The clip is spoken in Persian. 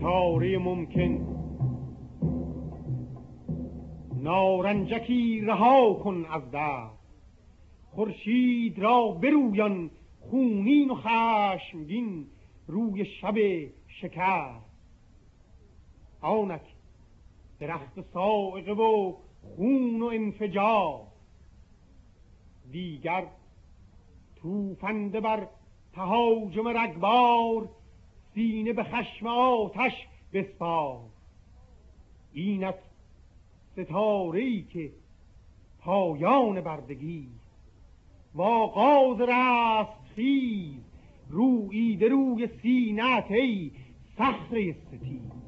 ستاره ممکن. نارنجکی رها کن از دست، خورشید را برویان خونین و خشمگین روی شب شکست. آنک درخت صاعقه و خون و انفجار، دیگر توفنده بر تهاجم رگبار سینه به خشم آتش بسپار. اینک ستاره‌ای که پایان بردگی و آغاز رستخیز روییده روی سینه‌ات ای صخره ستیز.